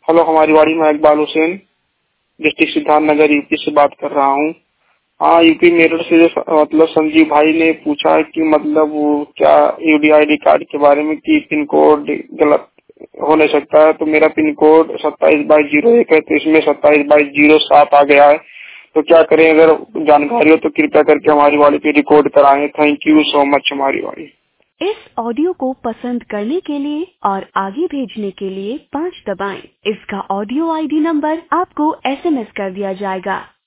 Hello, हमारी वाड़ी में इकबाल हुसैन, डिस्ट्रिक्ट सिद्धार्थनगर यूपी से बात कर रहा हूँ। हाँ, यूपी मेरठ से जो संजीव भाई ने पूछा है कि मतलब वो क्या यूडीआईडी कार्ड के बारे में कि पिन कोड गलत हो नहीं सकता है। तो मेरा पिन कोड 27/01 है, तो इसमें 27/07 आ गया है। तो क्या करें? अगर जानकारी हो तो कृपया करके हमारी वाड़ी पे रिकॉर्ड कराएं। थैंक यू सो मच हमारी वाड़ी। इस ऑडियो को पसंद करने के लिए और आगे भेजने के लिए 5 दबाएं। इसका ऑडियो आईडी नंबर आपको एसएमएस कर दिया जाएगा।